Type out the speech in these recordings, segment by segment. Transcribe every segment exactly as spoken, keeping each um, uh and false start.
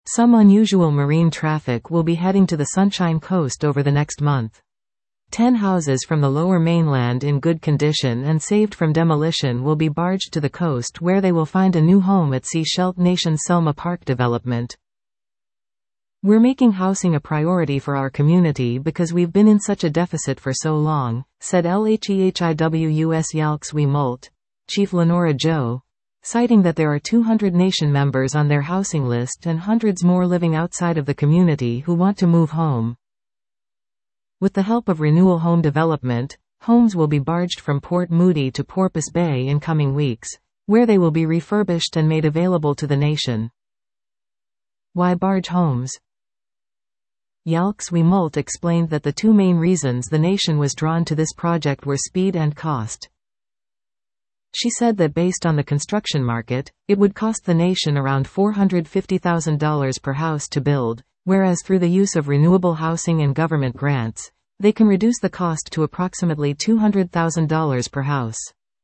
Some unusual marine traffic will be heading to the Sunshine Coast over the next month. Ten houses from the lower mainland in good condition and saved from demolition will be barged to the coast where they will find a new home at Sea Sheldt Nation's Selma Park development. We're making housing a priority for our community because we've been in such a deficit for so long, said LHEHIWUS Yalks We Molt Chief Lenora Joe, citing that there are two hundred nation members on their housing list and hundreds more living outside of the community who want to move home. With the help of Renewal Home Development, homes will be barged from Port Moody to Porpoise Bay in coming weeks, where they will be refurbished and made available to the nation. Why barge homes? Yalks We Molt explained that the two main reasons the nation was drawn to this project were speed and cost. She said that based on the construction market, it would cost the nation around four hundred fifty thousand dollars per house to build, whereas through the use of renewable housing and government grants, they can reduce the cost to approximately two hundred thousand dollars per house.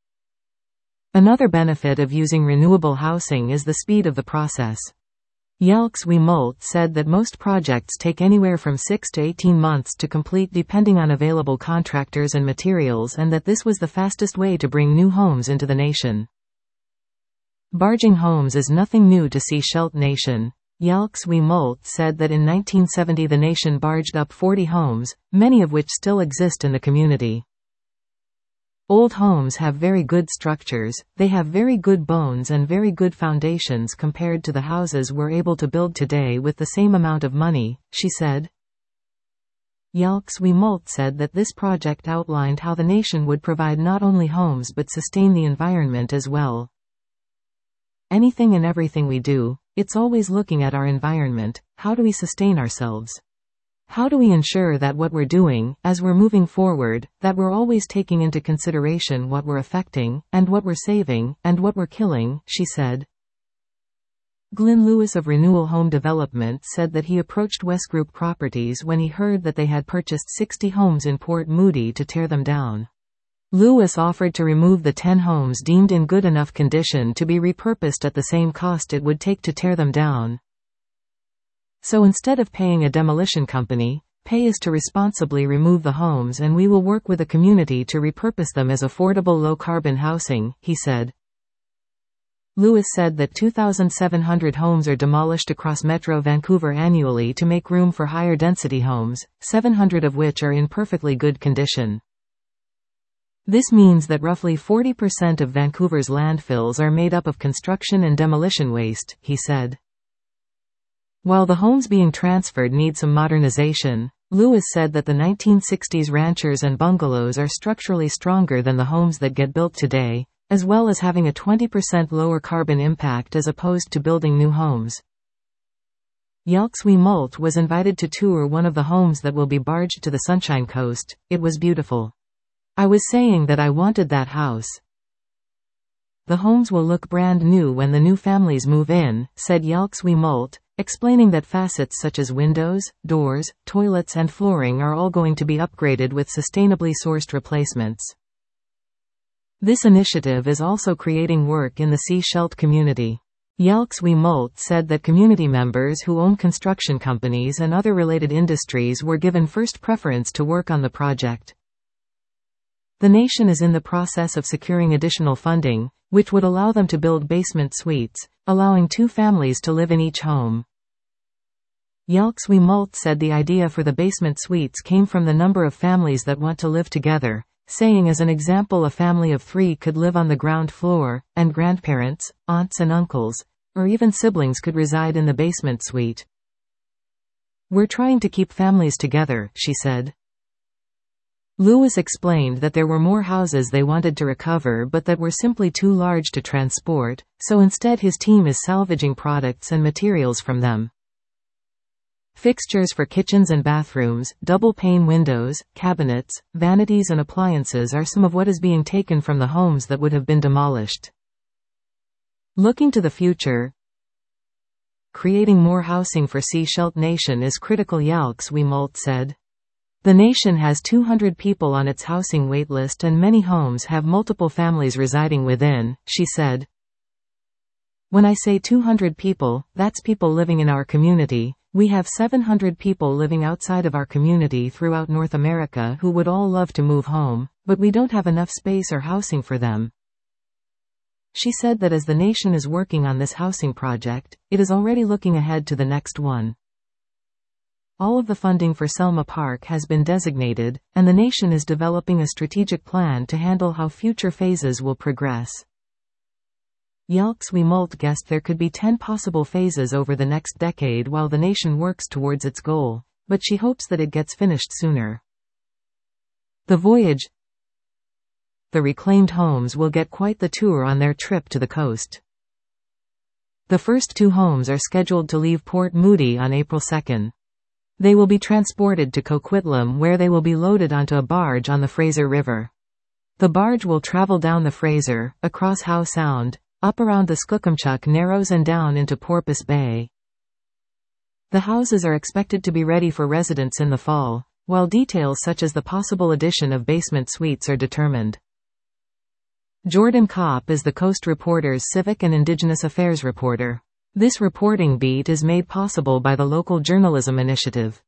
Another benefit of using renewable housing is the speed of the process. Yalks We Molt said that most projects take anywhere from six to eighteen months to complete depending on available contractors and materials, and that this was the fastest way to bring new homes into the nation. Barging homes is nothing new to Sea Sheldt Nation. Yalks We Molt said that in nineteen seventy the nation barged up forty homes, many of which still exist in the community. Old homes have very good structures, they have very good bones and very good foundations compared to the houses we're able to build today with the same amount of money, she said. Yalks We Molt said that this project outlined how the nation would provide not only homes but sustain the environment as well. Anything and everything we do, it's always looking at our environment. How do we sustain ourselves? How do we ensure that what we're doing, as we're moving forward, that we're always taking into consideration what we're affecting, and what we're saving, and what we're killing, she said. Glenn Lewis of Renewal Home Development said that he approached West Group Properties when he heard that they had purchased sixty homes in Port Moody to tear them down. Lewis offered to remove the ten homes deemed in good enough condition to be repurposed at the same cost it would take to tear them down. So instead of paying a demolition company, pay is to responsibly remove the homes, and we will work with the community to repurpose them as affordable low-carbon housing, he said. Lewis said that two thousand seven hundred homes are demolished across Metro Vancouver annually to make room for higher density homes, seven hundred of which are in perfectly good condition. This means that roughly forty percent of Vancouver's landfills are made up of construction and demolition waste, he said. While the homes being transferred need some modernization, Lewis said that the nineteen sixties ranchers and bungalows are structurally stronger than the homes that get built today, as well as having a twenty percent lower carbon impact as opposed to building new homes. Yalks We Molt was invited to tour one of the homes that will be barged to the Sunshine Coast. It was beautiful. I was saying that I wanted that house. The homes will look brand new when the new families move in, said Yalks We Molt, explaining that facets such as windows, doors, toilets and flooring are all going to be upgraded with sustainably sourced replacements. This initiative is also creating work in the Sea Sheldt community. Yalks We Molt said that community members who own construction companies and other related industries were given first preference to work on the project. The nation is in the process of securing additional funding, which would allow them to build basement suites, allowing two families to live in each home. Yalks We Molt said the idea for the basement suites came from the number of families that want to live together, saying as an example a family of three could live on the ground floor, and grandparents, aunts and uncles, or even siblings could reside in the basement suite. We're trying to keep families together, she said. Lewis explained that there were more houses they wanted to recover but that were simply too large to transport, so instead his team is salvaging products and materials from them. Fixtures for kitchens and bathrooms, double-pane windows, cabinets, vanities and appliances are some of what is being taken from the homes that would have been demolished. Looking to the future, creating more housing for Sea Sheldt Nation is critical, Yalks We Molt said. The nation has two hundred people on its housing waitlist and many homes have multiple families residing within, she said. When I say two hundred people, that's people living in our community. We have seven hundred people living outside of our community throughout North America who would all love to move home, but we don't have enough space or housing for them. She said that as the nation is working on this housing project, it is already looking ahead to the next one. All of the funding for Selma Park has been designated, and the nation is developing a strategic plan to handle how future phases will progress. Yelks Wemult guessed there could be ten possible phases over the next decade while the nation works towards its goal, but she hopes that it gets finished sooner. The voyage. The reclaimed homes will get quite the tour on their trip to the coast. The first two homes are scheduled to leave Port Moody on April second. They will be transported to Coquitlam where they will be loaded onto a barge on the Fraser River. The barge will travel down the Fraser, across Howe Sound, up around the Skookumchuck Narrows and down into Porpoise Bay. The houses are expected to be ready for residents in the fall, while details such as the possible addition of basement suites are determined. Jordan Kopp is the Coast Reporter's Civic and Indigenous Affairs reporter. This reporting beat is made possible by the Local Journalism Initiative.